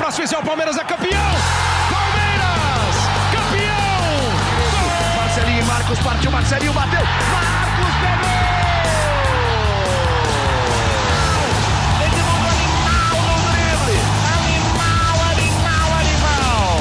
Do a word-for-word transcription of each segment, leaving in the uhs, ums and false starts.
Espaço Especial, Palmeiras é campeão! Palmeiras! Campeão! Gol! Marcelinho e Marcos partiu, Marcelinho bateu! Marcos pegou! Edmundo animal no drible! Animal, animal, animal!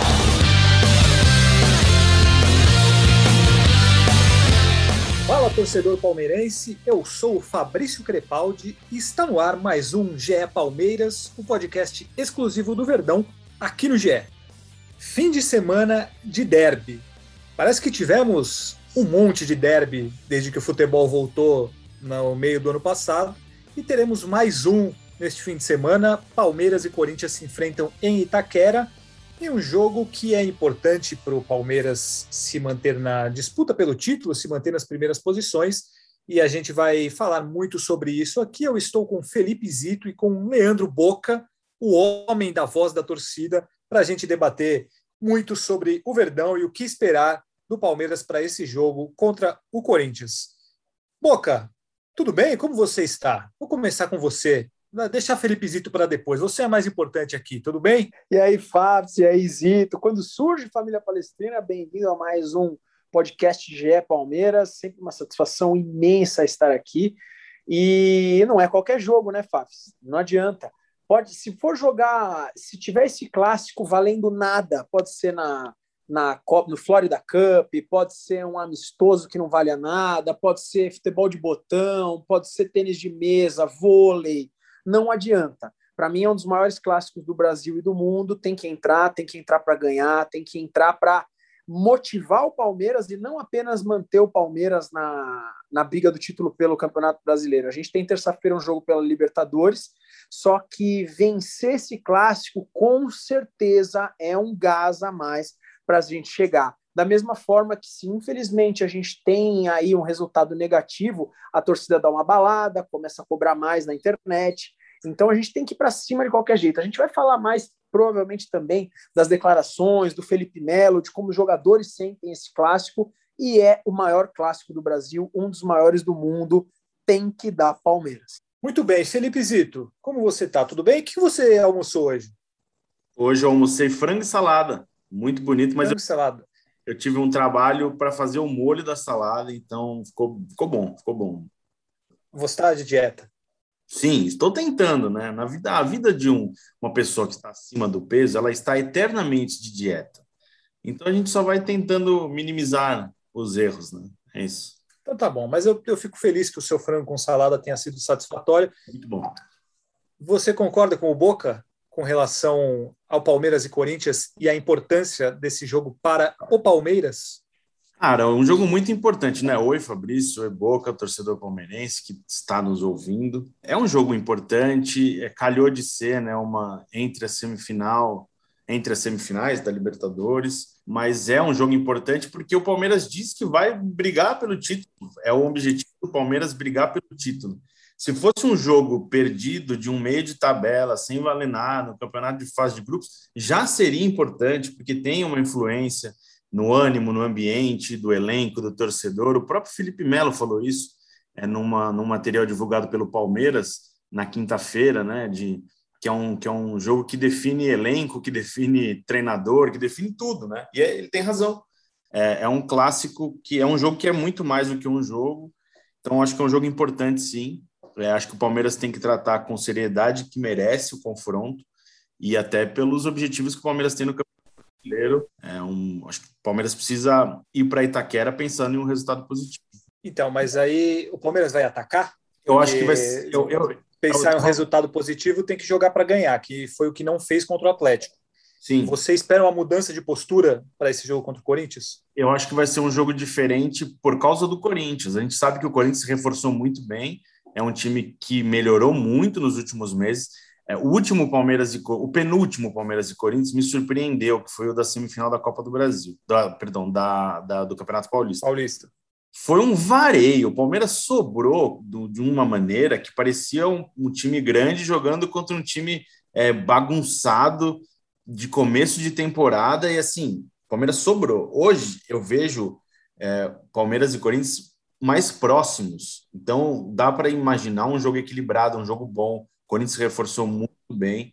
Fala, torcedor palmeirense, eu sou o Fabrício Crepaldi e está no ar mais um G E Palmeiras, o podcast exclusivo do Verdão, aqui no G E. Fim de semana de derby. Parece que tivemos um monte de derby desde que o futebol voltou no meio do ano passado e teremos mais um neste fim de semana. Palmeiras e Corinthians se enfrentam em Itaquera em um jogo que é importante para o Palmeiras se manter na disputa pelo título, se manter nas primeiras posições, e a gente vai falar muito sobre isso aqui. Eu estou com Felipe Zito e com Leandro Boca, o homem da voz da torcida, para a gente debater muito sobre o Verdão e o que esperar do Palmeiras para esse jogo contra o Corinthians. Boca, tudo bem? Como você está? Vou começar com você. Deixar Felipe Zito para depois. Você é mais importante aqui, tudo bem? E aí, Fábio, e aí, Zito. Quando surge Família Palestrina, bem-vindo a mais um podcast G E Palmeiras. Sempre uma satisfação imensa estar aqui. E não é qualquer jogo, né, Fábio? Não adianta. Pode, se for jogar, se tiver esse clássico valendo nada, pode ser na, na Copa, no Florida Cup, pode ser um amistoso que não vale nada, pode ser futebol de botão, pode ser tênis de mesa, vôlei. Não adianta. Para mim é um dos maiores clássicos do Brasil e do mundo. Tem que entrar, tem que entrar para ganhar, tem que entrar para motivar o Palmeiras e não apenas manter o Palmeiras na, na briga do título pelo Campeonato Brasileiro. A gente tem terça-feira um jogo pela Libertadores, só que vencer esse clássico com certeza é um gás a mais para a gente chegar. Da mesma forma que, se infelizmente a gente tem aí um resultado negativo, a torcida dá uma balada, começa a cobrar mais na internet. Então a gente tem que ir para cima de qualquer jeito. A gente vai falar mais, provavelmente, também das declarações do Felipe Melo, de como os jogadores sentem esse clássico, e é o maior clássico do Brasil, um dos maiores do mundo. Tem que dar Palmeiras. Muito bem, Felipe Zito, como você está? Tudo bem? O que você almoçou hoje? Hoje eu almocei frango e salada. Muito bonito, mas frango e salada. Eu tive um trabalho para fazer o molho da salada, então ficou, ficou bom, ficou bom. Você está de dieta? Sim, estou tentando, né? Na vida, a vida de um, uma pessoa que está acima do peso, ela está eternamente de dieta. Então a gente só vai tentando minimizar os erros, né? É isso. Então tá bom, mas eu, eu fico feliz que o seu frango com salada tenha sido satisfatório. Muito bom. Você concorda com o Boca com relação ao Palmeiras e Corinthians e a importância desse jogo para o Palmeiras? Cara, é um jogo muito importante, né? Oi, Fabrício, oi, Boca, torcedor palmeirense que está nos ouvindo. É um jogo importante, é, calhou de ser, né, uma entre a semifinal, entre as semifinais da Libertadores, mas é um jogo importante porque o Palmeiras diz que vai brigar pelo título. É o objetivo do Palmeiras brigar pelo título. Se fosse um jogo perdido de um meio de tabela, sem valer nada, no campeonato de fase de grupos, já seria importante, porque tem uma influência no ânimo, no ambiente, do elenco, do torcedor. O próprio Felipe Melo falou isso é, numa, num material divulgado pelo Palmeiras na quinta-feira, né, de, que, é um, que é um jogo que define elenco, que define treinador, que define tudo, né? E é, ele tem razão. É, é um clássico, que é um jogo que é muito mais do que um jogo. Então, acho que é um jogo importante, sim. É, acho que o Palmeiras tem que tratar com seriedade que merece o confronto e até pelos objetivos que o Palmeiras tem no Campeonato Brasileiro. É um, acho que o Palmeiras precisa ir para Itaquera pensando em um resultado positivo. Então, mas aí o Palmeiras vai atacar? Eu acho que vai ser... Eu, eu, pensar eu, em um resultado positivo, tem que jogar para ganhar, que foi o que não fez contra o Atlético. Sim. Você espera uma mudança de postura para esse jogo contra o Corinthians? Eu acho que vai ser um jogo diferente por causa do Corinthians. A gente sabe que o Corinthians se reforçou muito bem, é um time que melhorou muito nos últimos meses. É, o último Palmeiras e o penúltimo Palmeiras e Corinthians me surpreendeu, que foi o da semifinal da Copa do Brasil, da, perdão, da, da, do Campeonato Paulista. Paulista. Foi um vareio. O Palmeiras sobrou do, de uma maneira que parecia um, um time grande jogando contra um time é, bagunçado de começo de temporada e assim, o Palmeiras sobrou. Hoje eu vejo é, Palmeiras e Corinthians mais próximos. Então, dá para imaginar um jogo equilibrado, um jogo bom. O Corinthians reforçou muito bem.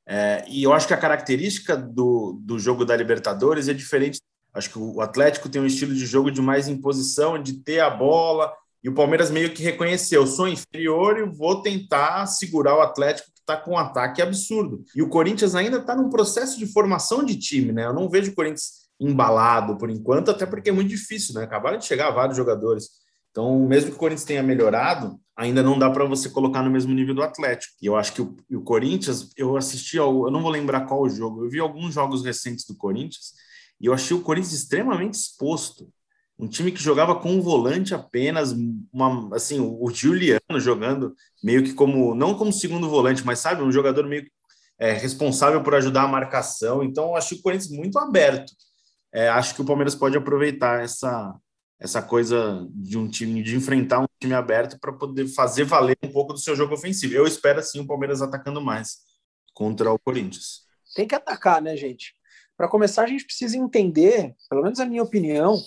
É, e eu acho que a característica do, do jogo da Libertadores é diferente. Acho que o Atlético tem um estilo de jogo de mais imposição, de ter a bola, e o Palmeiras meio que reconheceu, eu sou inferior e vou tentar segurar o Atlético, que está com um ataque absurdo. E o Corinthians ainda está num processo de formação de time, né? Eu não vejo o Corinthians embalado por enquanto, até porque é muito difícil, né? Acabaram de chegar vários jogadores. Então, mesmo que o Corinthians tenha melhorado, ainda não dá para você colocar no mesmo nível do Atlético. E eu acho que o, o Corinthians, eu assisti, ao, eu não vou lembrar qual o jogo, eu vi alguns jogos recentes do Corinthians, e eu achei o Corinthians extremamente exposto. Um time que jogava com um volante apenas, uma, assim, o Giuliano jogando meio que como, não como segundo volante, mas sabe, um jogador meio é, responsável por ajudar a marcação. Então, eu achei o Corinthians muito aberto. É, acho que o Palmeiras pode aproveitar essa, essa coisa de um time, de enfrentar um time aberto para poder fazer valer um pouco do seu jogo ofensivo. Eu espero, assim, o Palmeiras atacando mais contra o Corinthians. Tem que atacar, né, gente? Para começar, a gente precisa entender, pelo menos a minha opinião,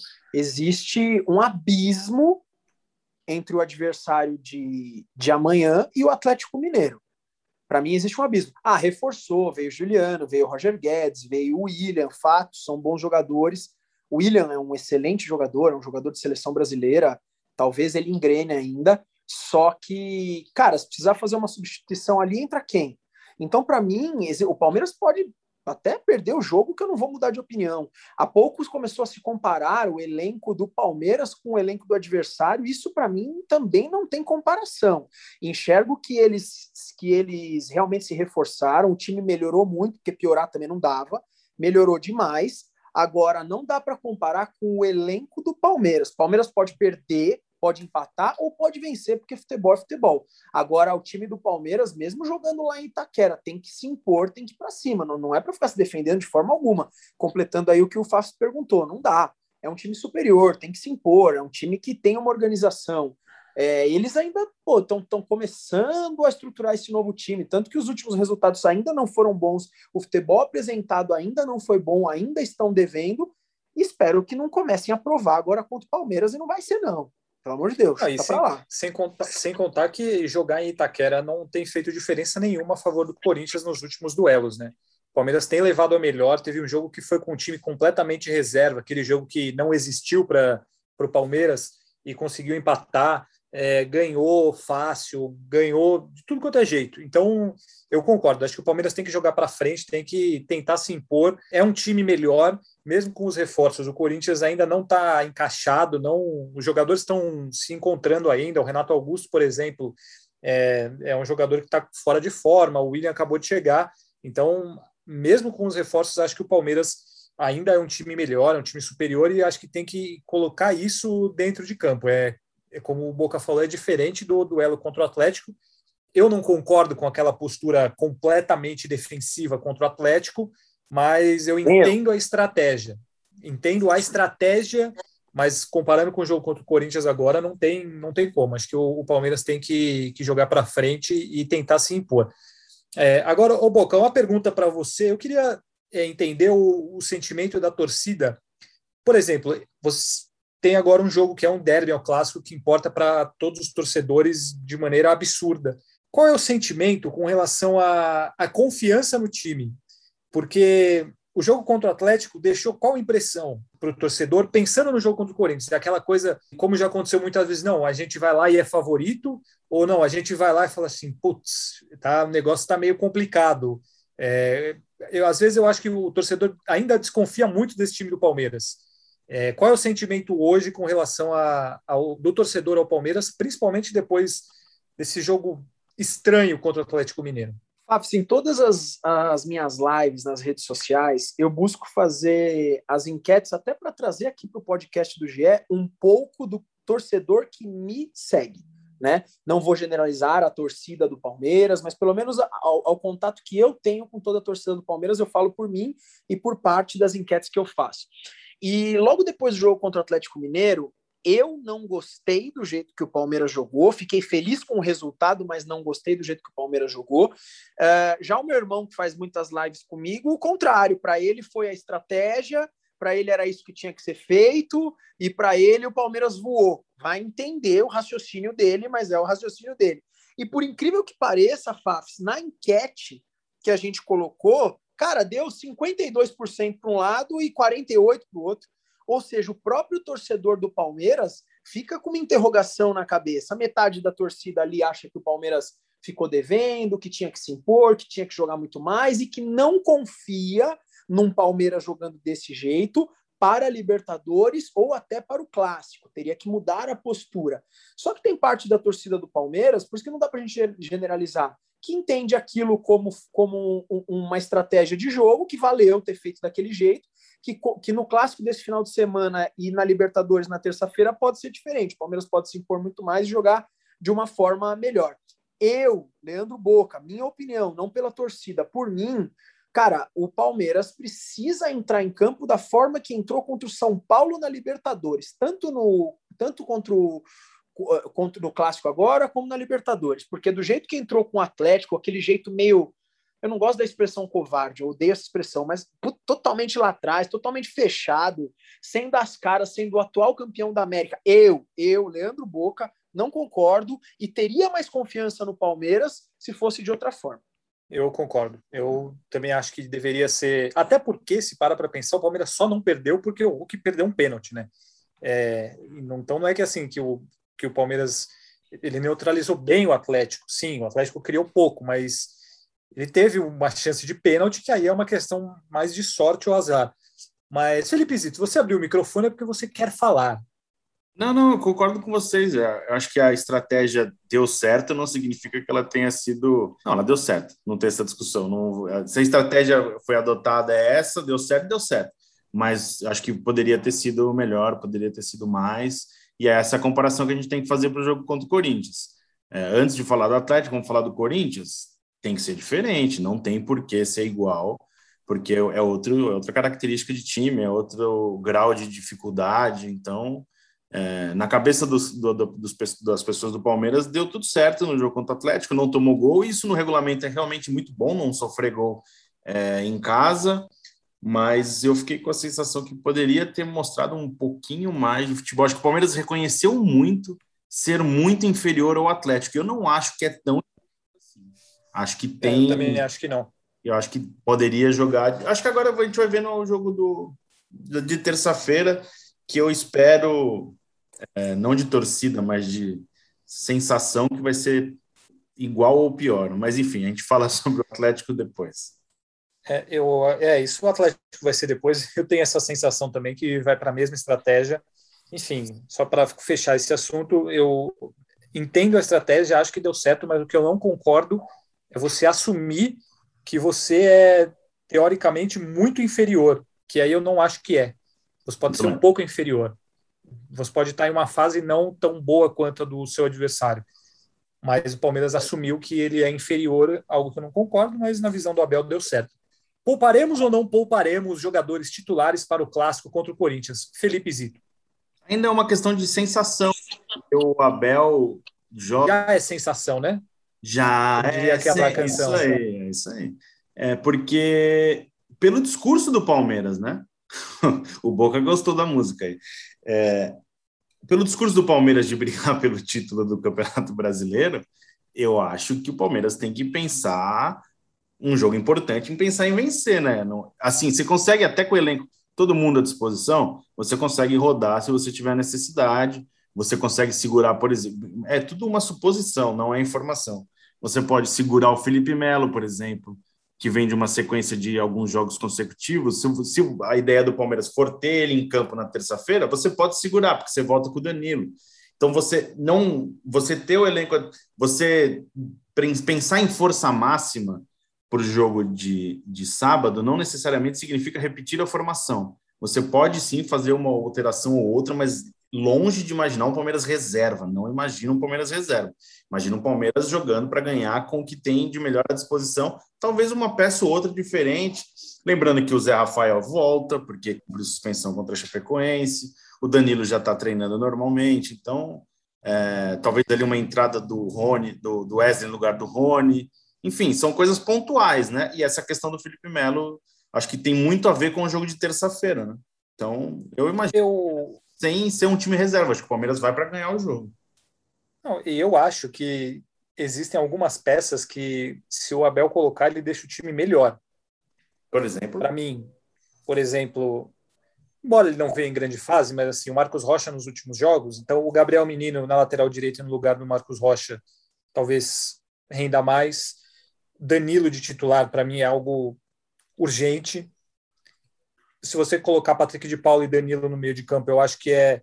existe um abismo entre o adversário de, de amanhã e o Atlético Mineiro. Para mim, existe um abismo. Ah, reforçou, veio o Giuliano, veio o Roger Guedes, veio o William, fato, são bons jogadores. O William é um excelente jogador, é um jogador de seleção brasileira, talvez ele engrene ainda, só que, cara, se precisar fazer uma substituição ali, entra quem? Então, para mim, o Palmeiras pode até perder o jogo, que eu não vou mudar de opinião. Há poucos começou a se comparar o elenco do Palmeiras com o elenco do adversário. Isso, para mim, também não tem comparação. Enxergo que eles, que eles realmente se reforçaram, o time melhorou muito, porque piorar também não dava, melhorou demais. Agora, não dá para comparar com o elenco do Palmeiras. Palmeiras pode perder, pode empatar ou pode vencer, porque futebol é futebol. Agora, o time do Palmeiras, mesmo jogando lá em Itaquera, tem que se impor, tem que ir para cima. Não, não é para ficar se defendendo de forma alguma. Completando aí o que o Fábio perguntou, não dá. É um time superior, tem que se impor, é um time que tem uma organização. É, eles ainda estão começando a estruturar esse novo time, tanto que os últimos resultados ainda não foram bons, o futebol apresentado ainda não foi bom, ainda estão devendo, e espero que não comecem a provar agora contra o Palmeiras, e não vai ser não. Pelo amor de Deus, ah, tá sem, pra lá. Sem contar, sem contar que jogar em Itaquera não tem feito diferença nenhuma a favor do Corinthians nos últimos duelos, né? O Palmeiras tem levado a melhor, teve um jogo que foi com um time completamente reserva, aquele jogo que não existiu para o Palmeiras e conseguiu empatar, é, ganhou fácil, ganhou de tudo quanto é jeito. Então, eu concordo, acho que o Palmeiras tem que jogar para frente, tem que tentar se impor, é um time melhor, mesmo com os reforços. O Corinthians ainda não está encaixado, não, os jogadores estão se encontrando ainda. O Renato Augusto, por exemplo, é, é um jogador que está fora de forma, o William acabou de chegar, então, mesmo com os reforços, acho que o Palmeiras ainda é um time melhor, é um time superior, e acho que tem que colocar isso dentro de campo. É, é como o Boca falou, é diferente do duelo contra o Atlético. Eu não concordo com aquela postura completamente defensiva contra o Atlético, mas eu entendo a estratégia. Entendo a estratégia, mas comparando com o jogo contra o Corinthians agora, não tem, não tem como. Acho que o, o Palmeiras tem que, que jogar para frente e tentar se impor. É, agora, ô Boca, uma pergunta para você. Eu queria é, entender o, o sentimento da torcida. Por exemplo, você tem agora um jogo que é um derby, é um clássico que importa para todos os torcedores de maneira absurda. Qual é o sentimento com relação à, à confiança no time? Porque o jogo contra o Atlético deixou qual impressão para o torcedor, pensando no jogo contra o Corinthians? É aquela coisa, como já aconteceu muitas vezes, não, a gente vai lá e é favorito, ou não, a gente vai lá e fala assim, putz, tá, o negócio está meio complicado. É, eu, às vezes eu acho que o torcedor ainda desconfia muito desse time do Palmeiras. É, qual é o sentimento hoje com relação a, ao, do torcedor ao Palmeiras, principalmente depois desse jogo estranho contra o Atlético Mineiro? Fábio, em todas as, as minhas lives nas redes sociais, eu busco fazer as enquetes até para trazer aqui para o podcast do G E um pouco do torcedor que me segue, né? Não vou generalizar a torcida do Palmeiras, mas pelo menos ao, ao contato que eu tenho com toda a torcida do Palmeiras, eu falo por mim e por parte das enquetes que eu faço. E logo depois do jogo contra o Atlético Mineiro, eu não gostei do jeito que o Palmeiras jogou, fiquei feliz com o resultado, mas não gostei do jeito que o Palmeiras jogou. Uh, já o meu irmão, que faz muitas lives comigo, o contrário, para ele foi a estratégia, para ele era isso que tinha que ser feito, e para ele o Palmeiras voou. Vai entender o raciocínio dele, mas é o raciocínio dele. E por incrível que pareça, Fafs, na enquete, que a gente colocou, cara, deu cinquenta e dois por cento para um lado e quarenta e oito por cento para o outro. Ou seja, o próprio torcedor do Palmeiras fica com uma interrogação na cabeça. A metade da torcida ali acha que o Palmeiras ficou devendo, que tinha que se impor, que tinha que jogar muito mais e que não confia num Palmeiras jogando desse jeito para a Libertadores ou até para o Clássico. Teria que mudar a postura. Só que tem parte da torcida do Palmeiras, por isso que não dá para a gente generalizar, que entende aquilo como, como um, uma estratégia de jogo, que valeu ter feito daquele jeito, que, que no Clássico desse final de semana e na Libertadores na terça-feira pode ser diferente. O Palmeiras pode se impor muito mais e jogar de uma forma melhor. Eu, Leandro Boca, minha opinião, não pela torcida, por mim, cara, o Palmeiras precisa entrar em campo da forma que entrou contra o São Paulo na Libertadores, tanto no tanto contra o contra no Clássico agora, como na Libertadores, porque do jeito que entrou com o Atlético, aquele jeito meio, eu não gosto da expressão covarde, eu odeio essa expressão, mas put, totalmente lá atrás, totalmente fechado, sem dar as caras, sendo o atual campeão da América. Eu, eu, Leandro Boca, não concordo e teria mais confiança no Palmeiras se fosse de outra forma. Eu concordo. Eu também acho que deveria ser, até porque, se para para pensar, o Palmeiras só não perdeu porque o Hulk perdeu um pênalti, né? É, então não é que assim que o que o Palmeiras ele neutralizou bem o Atlético. Sim, o Atlético criou pouco, mas ele teve uma chance de pênalti, que aí é uma questão mais de sorte ou azar. Mas, Felipe Zito, você abriu o microfone é porque você quer falar. Não, não, eu concordo com vocês. Eu acho que a estratégia deu certo, não significa que ela tenha sido... Não, ela deu certo, não tem essa discussão. Não... Se a estratégia foi adotada é essa, deu certo, deu certo. Mas acho que poderia ter sido melhor, poderia ter sido mais... E é essa comparação que a gente tem que fazer para o jogo contra o Corinthians. É, antes de falar do Atlético, vamos falar do Corinthians, tem que ser diferente, não tem por que ser igual, porque é, outro, é outra característica de time, é outro grau de dificuldade. Então, é, na cabeça dos, do, dos, das pessoas do Palmeiras, deu tudo certo no jogo contra o Atlético, não tomou gol, e isso no regulamento é realmente muito bom, não sofrer gol é, em casa. Mas eu fiquei com a sensação que poderia ter mostrado um pouquinho mais de futebol. Acho que o Palmeiras reconheceu muito ser muito inferior ao Atlético. Eu não acho que é tão assim. Acho que tem... Eu também acho que não. Eu acho que poderia jogar... Acho que agora a gente vai ver no jogo do, de terça-feira, que eu espero, é, não de torcida, mas de sensação, que vai ser igual ou pior. Mas, enfim, a gente fala sobre o Atlético depois. É, eu, é, isso o Atlético vai ser depois. Eu tenho essa sensação também que vai para a mesma estratégia. Enfim, só para fechar esse assunto, eu entendo a estratégia, acho que deu certo, mas o que eu não concordo é você assumir que você é teoricamente muito inferior, que aí eu não acho que é. Você pode ser um pouco inferior. Você pode estar em uma fase não tão boa quanto a do seu adversário. Mas o Palmeiras assumiu que ele é inferior, algo que eu não concordo, mas na visão do Abel deu certo. Pouparemos ou não pouparemos jogadores titulares para o Clássico contra o Corinthians? Felipe Zito. Ainda é uma questão de sensação. O Abel joga... Já é sensação, né? Já é, aquela é canção, isso aí, é isso aí. É porque, pelo discurso do Palmeiras, né? O Boca gostou da música aí. É, pelo discurso do Palmeiras de brigar pelo título do Campeonato Brasileiro, eu acho que o Palmeiras tem que pensar um jogo importante em pensar em vencer, né? Não, assim, você consegue até com o elenco, todo mundo à disposição, você consegue rodar se você tiver necessidade, você consegue segurar, por exemplo, é tudo uma suposição, não é informação. Você pode segurar o Felipe Melo, por exemplo, que vem de uma sequência de alguns jogos consecutivos. Se, se a ideia do Palmeiras for ter ele em campo na terça-feira, você pode segurar, porque você volta com o Danilo. Então, você não, você ter o elenco, você pensar em força máxima para o jogo de, de sábado não necessariamente significa repetir a formação. Você pode sim fazer uma alteração ou outra, mas longe de imaginar um Palmeiras reserva. Não imagina um Palmeiras reserva. Imagina um Palmeiras jogando para ganhar com o que tem de melhor à disposição. Talvez uma peça ou outra diferente. Lembrando que o Zé Rafael volta, porque cumpriu suspensão contra a Chapecoense. O Danilo já está treinando normalmente. Então, é, talvez ali uma entrada do Rony, do, do Wesley no lugar do Rony. Enfim, são coisas pontuais, né? E essa questão do Felipe Melo, acho que tem muito a ver com o jogo de terça-feira, né? Então, eu imagino, eu... sem ser um time reserva, acho que o Palmeiras vai para ganhar o jogo. Não, e eu acho que existem algumas peças que, se o Abel colocar, ele deixa o time melhor. Por exemplo? Para mim, por exemplo, embora ele não venha em grande fase, mas assim, o Marcos Rocha nos últimos jogos, então o Gabriel Menino na lateral direita no lugar do Marcos Rocha talvez renda mais. Danilo de titular, para mim, é algo urgente. Se você colocar Patrick de Paula e Danilo no meio de campo, eu acho que é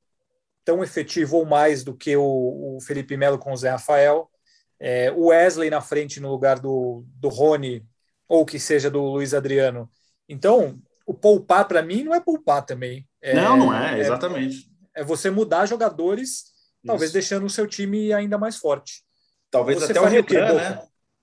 tão efetivo ou mais do que o, o Felipe Melo com o Zé Rafael. É, o Wesley na frente no lugar do, do Rony, ou que seja do Luiz Adriano. Então, o poupar, para mim, não é poupar também. É, não, não é, exatamente. É, é você mudar jogadores, isso. Talvez deixando o seu time ainda mais forte. Talvez você até o Renan, o né?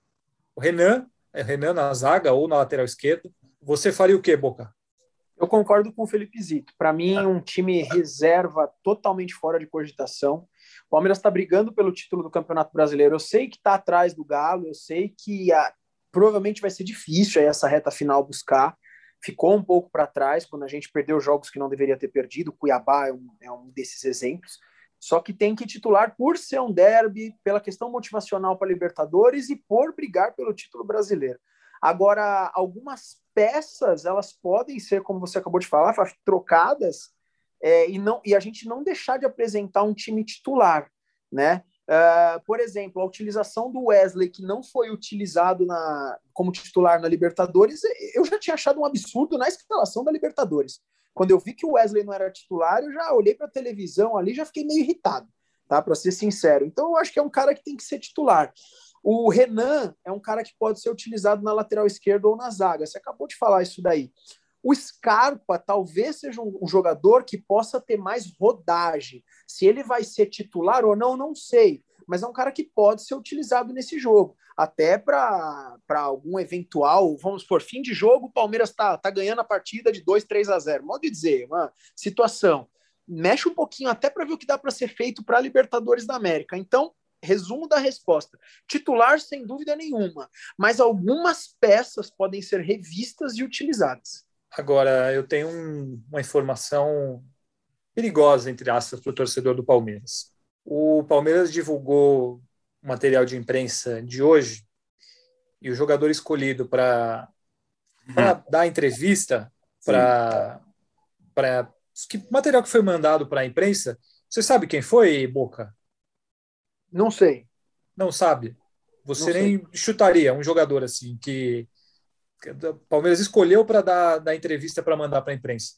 O Renan, é Renan na zaga ou na lateral esquerda. Você faria o quê, Boca? Eu concordo com o Felipe Zito. Para mim, um time reserva totalmente fora de cogitação. O Palmeiras está brigando pelo título do Campeonato Brasileiro. Eu sei que está atrás do Galo, eu sei que a, provavelmente vai ser difícil aí essa reta final buscar. Ficou um pouco para trás quando a gente perdeu jogos que não deveria ter perdido. O Cuiabá é um, é um desses exemplos. Só que tem que titular por ser um derby, pela questão motivacional para a Libertadores e por brigar pelo título brasileiro. Agora, algumas peças, elas podem ser, como você acabou de falar, trocadas é, e, não, e a gente não deixar de apresentar um time titular, né? Uh, por exemplo, a utilização do Wesley, que não foi utilizado na, como titular na Libertadores, eu já tinha achado um absurdo na escalação da Libertadores. Quando eu vi que o Wesley não era titular, eu já olhei para a televisão ali, já fiquei meio irritado, tá? Para ser sincero. Então, eu acho que é um cara que tem que ser titular. O Renan é um cara que pode ser utilizado na lateral esquerda ou na zaga. Você acabou de falar isso daí. O Scarpa talvez seja um, um jogador que possa ter mais rodagem. Se ele vai ser titular ou não, não sei. Mas é um cara que pode ser utilizado nesse jogo. Até para algum eventual, vamos por fim de jogo, o Palmeiras está tá ganhando a partida de dois, três a zero. Modo de dizer, uma situação. Mexe um pouquinho até para ver o que dá para ser feito para a Libertadores da América. Então, resumo da resposta. Titular, sem dúvida nenhuma. Mas algumas peças podem ser revistas e utilizadas. Agora, eu tenho um, uma informação perigosa, entre aspas, para o torcedor do Palmeiras. O Palmeiras divulgou o material de imprensa de hoje e o jogador escolhido para hum. dar entrevista para o material que foi mandado para a imprensa, você sabe quem foi, Boca? Não sei. Não sabe? Você Não nem sei. chutaria um jogador assim que o Palmeiras escolheu para dar, dar entrevista para mandar para a imprensa?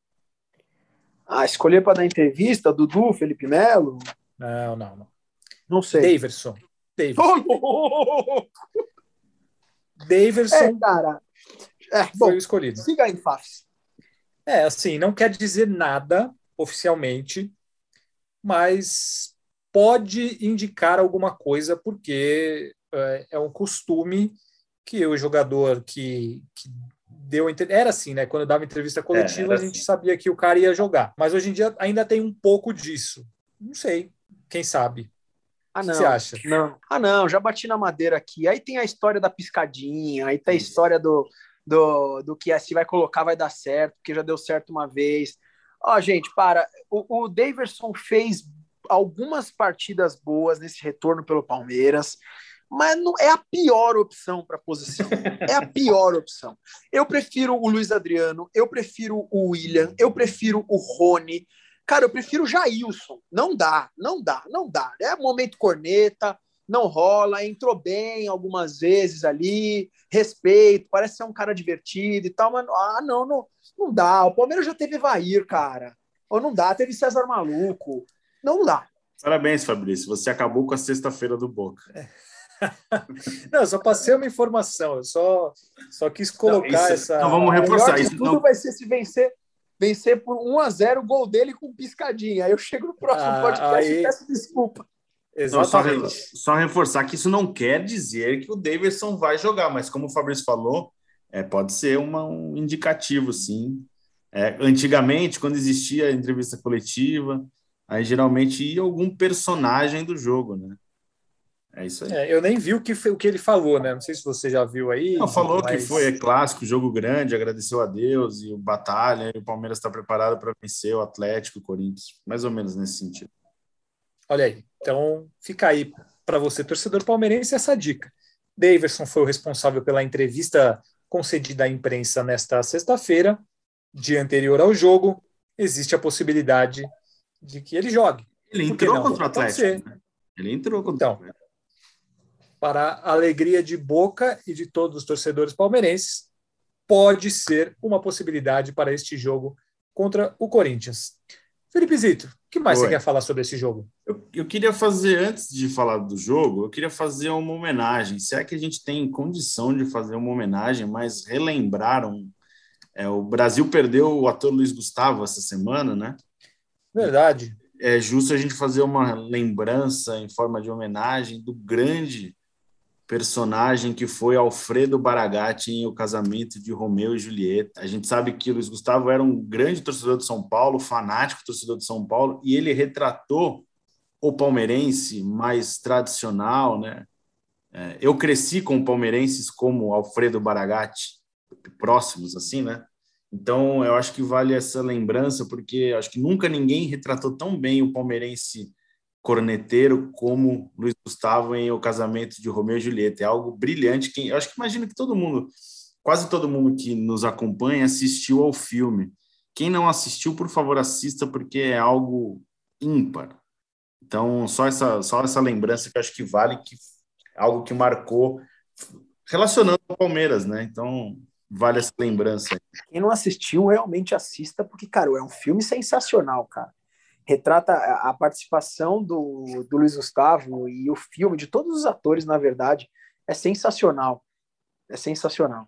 Ah, escolher para dar entrevista? Dudu, Felipe Melo? Não, não, não. Não sei. Daverson. Daverson. Oh! Daverson é, cara. É, foi bom, o escolhido. Siga em Fafs. É, assim, não quer dizer nada oficialmente, mas pode indicar alguma coisa, porque é, é um costume que o jogador que, que deu... Era assim, né? Quando dava entrevista coletiva, é, a gente assim. sabia que o cara ia jogar. Mas hoje em dia ainda tem um pouco disso. Não sei. Quem sabe? Ah, o não. que você acha? Não. Ah, não. Já bati na madeira aqui. Aí tem a história da piscadinha, aí tem a história do, do, do que se vai colocar vai dar certo, porque já deu certo uma vez. Ó, gente, para. O, o Daverson fez algumas partidas boas nesse retorno pelo Palmeiras, mas não é a pior opção para a posição. É a pior opção. Eu prefiro o Luiz Adriano, eu prefiro o William, eu prefiro o Rony. Cara, eu prefiro o Jailson. Não dá, não dá, não dá. É momento corneta, não rola, entrou bem algumas vezes ali, respeito, parece ser um cara divertido e tal, mas ah, não, não, não dá. O Palmeiras já teve Evair, cara. Ou não dá, teve César Maluco. Não dá. Parabéns, Fabrício. Você acabou com a sexta-feira do Boca. Não, eu só passei uma informação. Eu só, só quis colocar não, isso, essa... Então vamos reforçar isso. Tudo não... vai ser se vencer, vencer por um a zero o gol dele com piscadinha. Aí eu chego no próximo ah, podcast aí... e peço desculpa. Exatamente. Não, só, só reforçar que isso não quer dizer que o Daverson vai jogar, mas como o Fabrício falou, é, pode ser uma, um indicativo, sim. É, antigamente, quando existia a entrevista coletiva, aí geralmente ia algum personagem do jogo, né? É isso aí. É, eu nem vi o que, o que ele falou, né? Não sei se você já viu aí. Não, falou mas... que foi é clássico, jogo grande, agradeceu a Deus e o batalha, e o Palmeiras está preparado para vencer o Atlético, o Corinthians, mais ou menos nesse sentido. Olha aí. Então, fica aí para você, torcedor palmeirense, essa dica. Daverson foi o responsável pela entrevista concedida à imprensa nesta sexta-feira, dia anterior ao jogo. Existe a possibilidade de que ele jogue. Ele entrou contra o Atlético, né? Ele entrou contra então, o Atlético. Para a alegria de Boca e de todos os torcedores palmeirenses, pode ser uma possibilidade para este jogo contra o Corinthians. Felipe Zito, o que mais Oi. Você quer falar sobre esse jogo? Eu, eu queria fazer, antes de falar do jogo, eu queria fazer uma homenagem. Se é que a gente tem condição de fazer uma homenagem, mas relembraram. É, o Brasil perdeu o ator Luiz Gustavo essa semana, né? Verdade. É justo a gente fazer uma lembrança em forma de homenagem do grande personagem que foi Alfredo Baragatti em O Casamento de Romeu e Julieta. A gente sabe que o Luiz Gustavo era um grande torcedor de São Paulo, fanático torcedor de São Paulo, e ele retratou o palmeirense mais tradicional, né? É, eu cresci com palmeirenses como Alfredo Baragatti, próximos, assim, né? Então, eu acho que vale essa lembrança, porque acho que nunca ninguém retratou tão bem o palmeirense corneteiro como Luiz Gustavo em O Casamento de Romeu e Julieta. É algo brilhante. Quem, eu acho que imagino que todo mundo, quase todo mundo que nos acompanha assistiu ao filme. Quem não assistiu, por favor, assista, porque é algo ímpar. Então, só essa, só essa lembrança que eu acho que vale, que algo que marcou, relacionando ao Palmeiras, né? Então, vale essa lembrança. Quem não assistiu, realmente assista, porque, cara, é um filme sensacional, cara. Retrata a participação do, do Luiz Gustavo e o filme, de todos os atores, na verdade, é sensacional. É sensacional.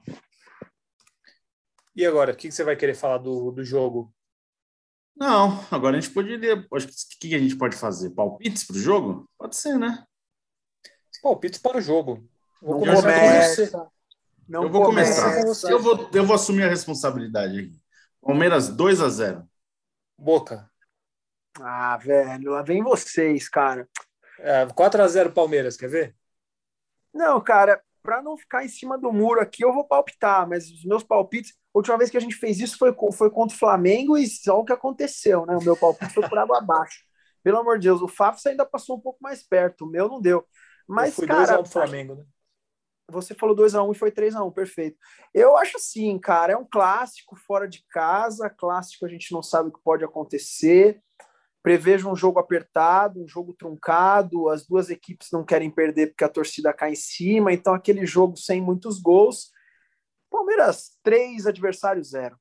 E agora, o que você vai querer falar do, do jogo? Não, agora a gente poderia... Acho que o que a gente pode fazer? Palpites para o jogo? Pode ser, né? Palpites para o jogo. Vou não começar começa, com você. Não eu vou começa. começar. Eu vou, eu vou assumir a responsabilidade aqui. Palmeiras dois a zero. Boca. Ah, velho, lá vem vocês, cara. É, quatro a zero Palmeiras, quer ver? Não, cara, para não ficar em cima do muro aqui, eu vou palpitar, mas os meus palpites, a última vez que a gente fez isso foi, foi contra o Flamengo e só o que aconteceu, né? O meu palpite foi por água abaixo. Pelo amor de Deus, o Fafs ainda passou um pouco mais perto, o meu não deu. Mas, foi cara, dois a um pro Flamengo, né? Você falou dois a um e foi três a um, perfeito. Eu acho assim, cara, é um clássico fora de casa, clássico a gente não sabe o que pode acontecer. Prevejo um jogo apertado, um jogo truncado, as duas equipes não querem perder porque a torcida cai em cima, então aquele jogo sem muitos gols. Palmeiras três, adversário zero.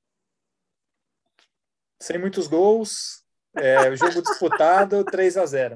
Sem muitos gols, é, jogo disputado, três a zero.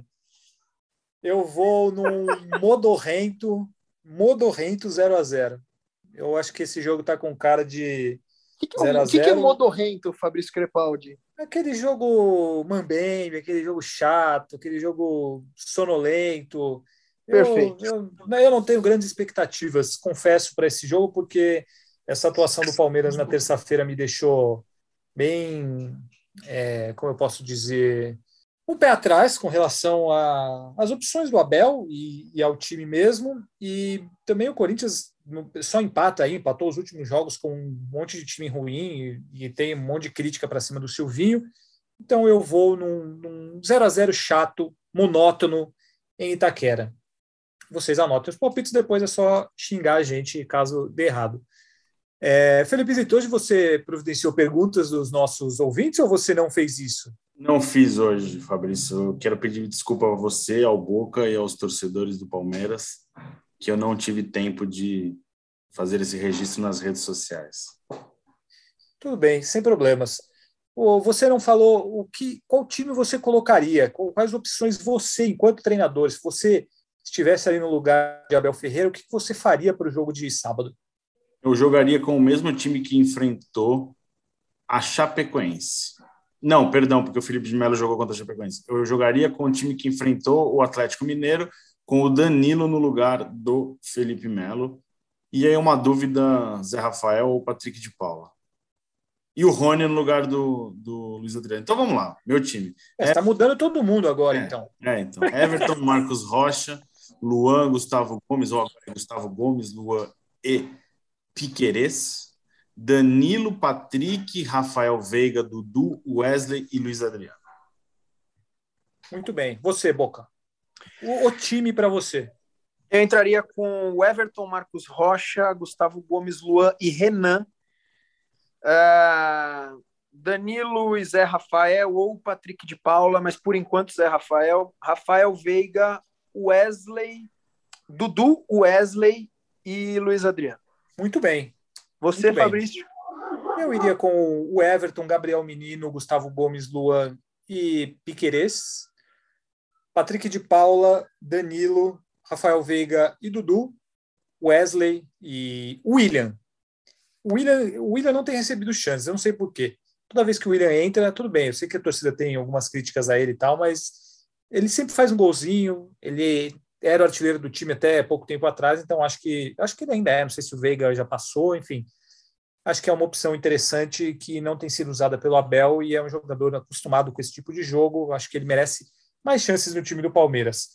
Eu vou num modorrento, modorrento zero a zero. Eu acho que esse jogo tá com cara de que que zero a zero. O que, que é modorrento, Fabrício Crepaldi? Aquele jogo mambembe, aquele jogo chato, aquele jogo sonolento. Perfeito. Eu, eu, eu não tenho grandes expectativas, confesso, para esse jogo, porque essa atuação do Palmeiras na terça-feira me deixou bem, é, como eu posso dizer, um pé atrás com relação às opções do Abel e, e ao time mesmo. E também o Corinthians só empata aí, empatou os últimos jogos com um monte de time ruim e, e tem um monte de crítica para cima do Silvinho. Então eu vou num, num zero a zero chato, monótono em Itaquera. Vocês anotem os palpites, depois é só xingar a gente caso dê errado. É, Felipe Zito, hoje você providenciou perguntas dos nossos ouvintes ou você não fez isso? Não fiz hoje, Fabrício. Eu quero pedir desculpa a você, ao Boca e aos torcedores do Palmeiras, que eu não tive tempo de fazer esse registro nas redes sociais. Tudo bem, sem problemas. Você não falou o que, qual time você colocaria, quais opções você, enquanto treinador, se você estivesse ali no lugar de Abel Ferreira, o que você faria para o jogo de sábado? Eu jogaria com o mesmo time que enfrentou a Chapecoense. Não, perdão, porque o Felipe de Melo jogou contra a Chapecoense. Eu jogaria com o time que enfrentou o Atlético Mineiro, com o Danilo no lugar do Felipe Melo. E aí uma dúvida, Zé Rafael ou Patrick de Paula. E o Rony no lugar do, do Luiz Adriano. Então vamos lá, meu time. Está é, tá mudando todo mundo agora, é, então. É, então. Everton, Marcos Rocha, Luan, Gustavo Gomes, ou agora Gustavo Gomes, Luan e Piquerez. Danilo, Patrick, Rafael Veiga, Dudu, Wesley e Luiz Adriano. Muito bem. Você, Boca? O, o time para você? Eu entraria com o Everton, Marcos Rocha, Gustavo Gomes, Luan e Renan. Uh, Danilo e Zé Rafael ou Patrick de Paula, mas por enquanto Zé Rafael. Rafael Veiga, Wesley, Dudu, Wesley e Luiz Adriano. Muito bem. Você, Muito bem. Fabrício? Eu iria com o Everton, Gabriel Menino, Gustavo Gomes, Luan e Piquerez. Patrick de Paula, Danilo, Rafael Veiga e Dudu, Wesley e William. O William, o William não tem recebido chances, eu não sei por quê. Toda vez que o William entra, tudo bem, eu sei que a torcida tem algumas críticas a ele e tal, mas ele sempre faz um golzinho, ele era o artilheiro do time até pouco tempo atrás, então acho que, acho que ele ainda é, não sei se o Veiga já passou, enfim. Acho que é uma opção interessante que não tem sido usada pelo Abel e é um jogador acostumado com esse tipo de jogo, acho que ele merece mais chances no time do Palmeiras.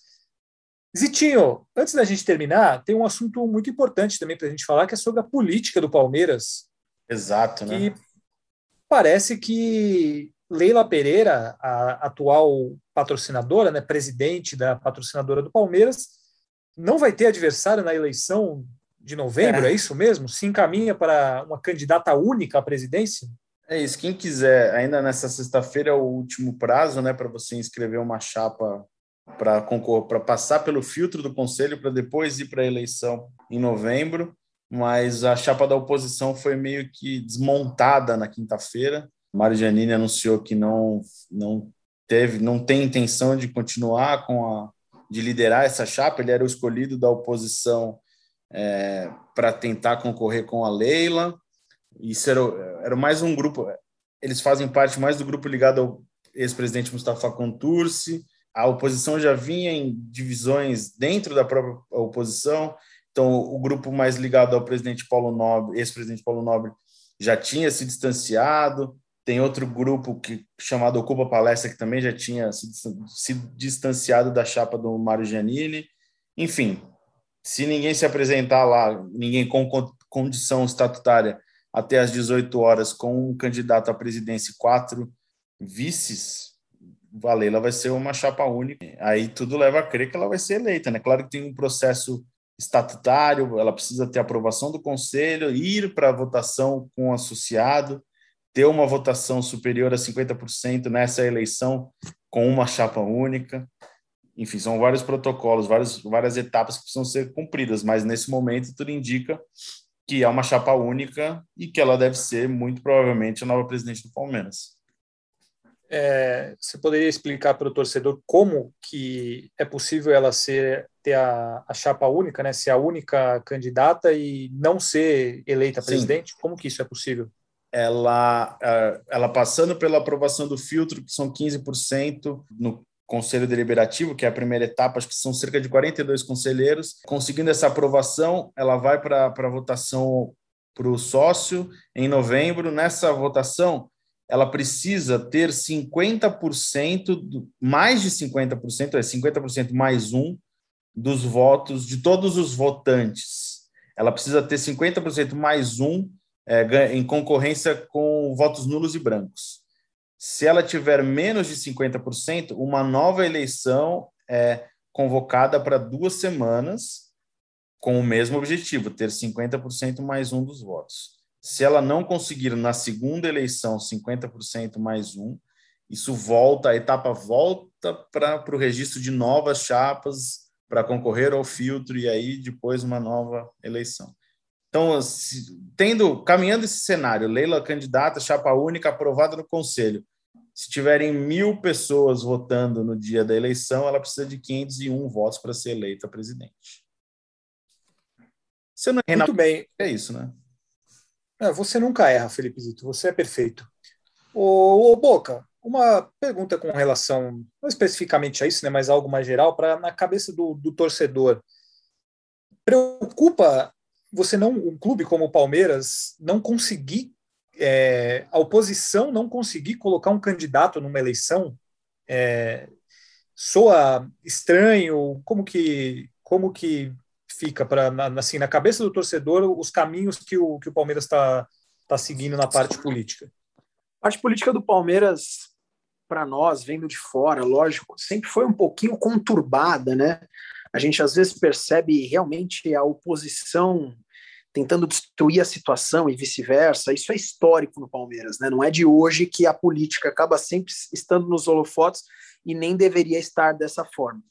Zitinho, antes da gente terminar, tem um assunto muito importante também para a gente falar, que é sobre a política do Palmeiras. Exato, né? Que parece que Leila Pereira, a atual patrocinadora, né, presidente da patrocinadora do Palmeiras, não vai ter adversário na eleição de novembro, é, é isso mesmo? Se encaminha para uma candidata única à presidência? É isso. Quem quiser, ainda nessa sexta-feira é o último prazo, né, para você inscrever uma chapa para concorrer, para passar pelo filtro do Conselho, para depois ir para a eleição em novembro, mas a chapa da oposição foi meio que desmontada na quinta-feira. Mário Giannini anunciou que não, não, teve, não tem intenção de continuar com a, de liderar essa chapa, ele era o escolhido da oposição é, para tentar concorrer com a Leila. Isso era, era mais um grupo, eles fazem parte mais do grupo ligado ao ex-presidente Mustafa Contursi. A oposição já vinha em divisões dentro da própria oposição, então o grupo mais ligado ao presidente Paulo Nobre, ex-presidente Paulo Nobre, já tinha se distanciado. Tem outro grupo que, chamado Ocupa Palestra, que também já tinha se, se distanciado da chapa do Mário Giannini. Enfim, se ninguém se apresentar lá, ninguém com condição estatutária até às dezoito horas com um candidato à presidência e quatro vices, a Leila vai ser uma chapa única. Aí tudo leva a crer que ela vai ser eleita, né? Claro que tem um processo estatutário, ela precisa ter aprovação do conselho, ir para a votação com o associado, ter uma votação superior a cinquenta por cento nessa eleição com uma chapa única. Enfim, são vários protocolos, vários, várias etapas que precisam ser cumpridas, mas nesse momento tudo indica que é uma chapa única e que ela deve ser, muito provavelmente, a nova presidente do Palmeiras. É, você poderia explicar para o torcedor como que é possível ela ser, ter a, a chapa única, né? Ser a única candidata e não ser eleita presidente? Sim. Como que isso é possível? Ela, ela passando pela aprovação do filtro, que são quinze por cento no Conselho Deliberativo, que é a primeira etapa, acho que são cerca de quarenta e dois conselheiros. Conseguindo essa aprovação, ela vai para a votação para o sócio em novembro. Nessa votação, ela precisa ter cinquenta por cento, mais de cinquenta por cento, é cinquenta por cento mais um dos votos de todos os votantes. Ela precisa ter cinquenta por cento mais um é, em concorrência com votos nulos e brancos. Se ela tiver menos de cinquenta por cento, uma nova eleição é convocada para duas semanas com o mesmo objetivo, ter cinquenta por cento mais um dos votos. Se ela não conseguir na segunda eleição cinquenta por cento mais um, isso volta, a etapa volta para o registro de novas chapas para concorrer ao filtro e aí depois uma nova eleição. Então, se, tendo, caminhando esse cenário, Leila candidata, chapa única, aprovada no Conselho. Se tiverem mil pessoas votando no dia da eleição, ela precisa de quinhentos e um votos para ser eleita presidente. Você não erra, muito bem. É isso, né? É, você nunca erra, Felipe Zito. Você é perfeito. Ô, ô Boca, uma pergunta com relação, não especificamente a isso, né, mas algo mais geral, para na cabeça do, do torcedor. Preocupa você não, um clube como o Palmeiras, não conseguir, é, a oposição não conseguir colocar um candidato numa eleição? É, soa estranho? Como que, como que fica pra, assim, na cabeça do torcedor os caminhos que o, que o Palmeiras está tá seguindo na parte política? A parte política do Palmeiras para nós, vendo de fora, lógico, sempre foi um pouquinho conturbada, né? A gente às vezes percebe realmente a oposição tentando destruir a situação e vice-versa. Isso é histórico no Palmeiras, né? Não é de hoje que a política acaba sempre estando nos holofotes e nem deveria estar dessa forma.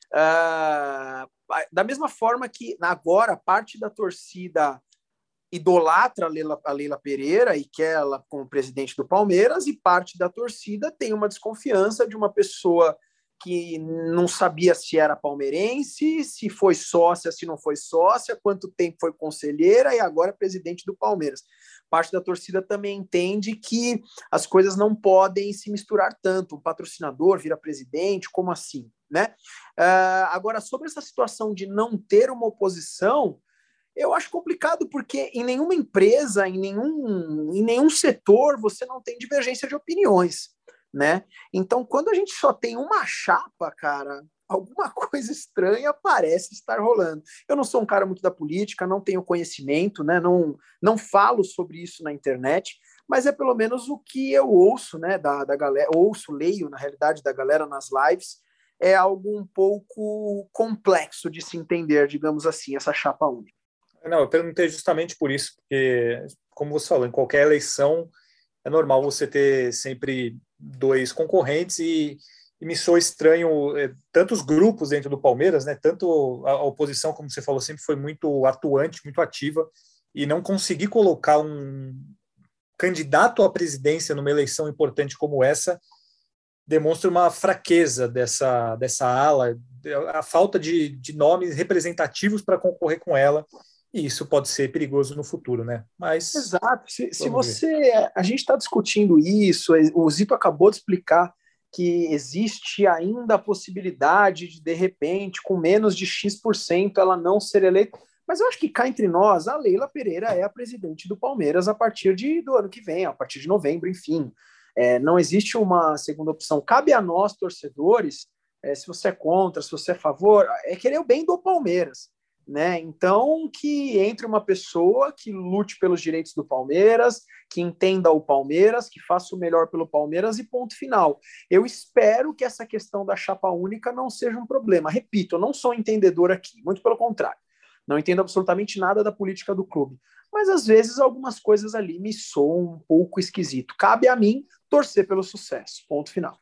Uh, da mesma forma que agora parte da torcida idolatra a Leila, a Leila Pereira e quer ela como presidente do Palmeiras, e parte da torcida tem uma desconfiança de uma pessoa que não sabia se era palmeirense, se foi sócia, se não foi sócia, quanto tempo foi conselheira e agora é presidente do Palmeiras. Parte da torcida também entende que as coisas não podem se misturar tanto. Um patrocinador vira presidente, como assim? Né? Uh, agora, sobre essa situação de não ter uma oposição, eu acho complicado porque em nenhuma empresa, em nenhum, em nenhum setor, você não tem divergência de opiniões, né? Então, quando a gente só tem uma chapa, cara, alguma coisa estranha parece estar rolando. Eu não sou um cara muito da política, não tenho conhecimento, né? Não, não falo sobre isso na internet, mas é pelo menos o que eu ouço, né? Da, da galera, ouço, leio, na realidade, da galera nas lives. É algo um pouco complexo de se entender, digamos assim, essa chapa única. Não, eu perguntei justamente por isso, porque, como você falou, em qualquer eleição é normal você ter sempre dois concorrentes e, e me soa estranho é, tantos grupos dentro do Palmeiras, né? Tanto a, a oposição, como você falou, sempre foi muito atuante, muito ativa, e não conseguir colocar um candidato à presidência numa eleição importante como essa demonstra uma fraqueza dessa, dessa ala, a falta de, de nomes representativos para concorrer com ela. E isso pode ser perigoso no futuro, né? Mas exato. Se, se você... Ver. A gente está discutindo isso, o Zito acabou de explicar que existe ainda a possibilidade de, de repente, com menos de X por cento, ela não ser eleita. Mas eu acho que cá entre nós, a Leila Pereira é a presidente do Palmeiras a partir de, do ano que vem, a partir de novembro, enfim. É, não existe uma segunda opção. Cabe a nós, torcedores, é, se você é contra, se você é a favor, é querer o bem do Palmeiras. Né? Então, que entre uma pessoa que lute pelos direitos do Palmeiras, que entenda o Palmeiras, que faça o melhor pelo Palmeiras e ponto final. Eu espero que essa questão da chapa única não seja um problema. Repito, eu não sou entendedor aqui, muito pelo contrário. Não entendo absolutamente nada da política do clube. Mas, às vezes, algumas coisas ali me soam um pouco esquisito. Cabe a mim torcer pelo sucesso. Ponto final.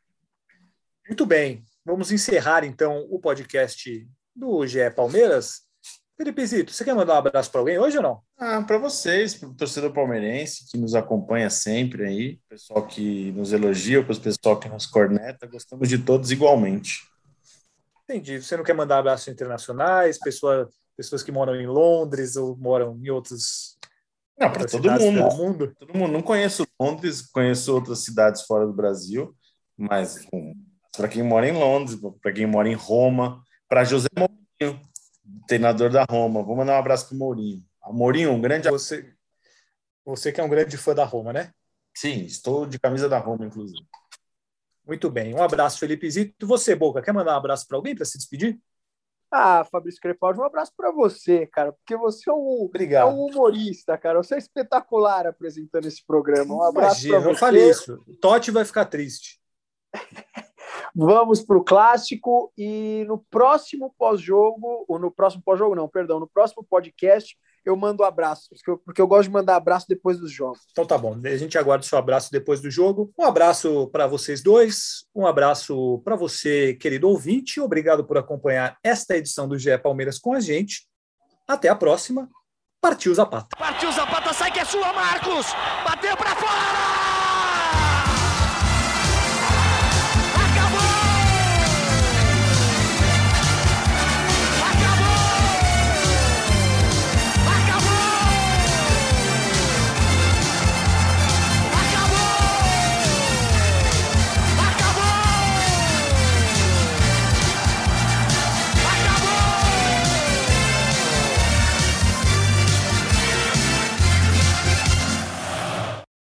Muito bem. Vamos encerrar, então, o podcast do G E Palmeiras. Felipe Zito, você quer mandar um abraço para alguém hoje ou não? Ah, para vocês, para o torcedor palmeirense que nos acompanha sempre aí, pessoal que nos elogia, para o pessoal que nos corneta, gostamos de todos igualmente. Entendi. Você não quer mandar abraços internacionais, pessoa, pessoas que moram em Londres ou moram em outros... Não, para todo mundo. mundo. Todo mundo. Não conheço Londres, conheço outras cidades fora do Brasil, mas para quem mora em Londres, para quem mora em Roma, para José Mourinho, treinador da Roma. Vou mandar um abraço para o Mourinho. Mourinho, um grande... Você, você que é um grande fã da Roma, né? Sim, estou de camisa da Roma, inclusive. Muito bem. Um abraço, Felipe Zito. Você, Boca, quer mandar um abraço para alguém para se despedir? Ah, Fabrício Crepaldi, um abraço para você, cara, porque você é um, é um humorista, cara. Você é espetacular apresentando esse programa. Um abraço para você. Não fale isso. O Totti vai ficar triste. Vamos para o clássico e no próximo pós-jogo, ou no próximo pós-jogo não, perdão, no próximo podcast eu mando abraços, porque eu, porque eu gosto de mandar abraço depois dos jogos. Então tá bom, a gente aguarda o seu abraço depois do jogo. Um abraço para vocês dois, um abraço para você, querido ouvinte, obrigado por acompanhar esta edição do G E Palmeiras com a gente. Até a próxima. Partiu Zapata. Partiu Zapata, sai que é sua, Marcos! Bateu para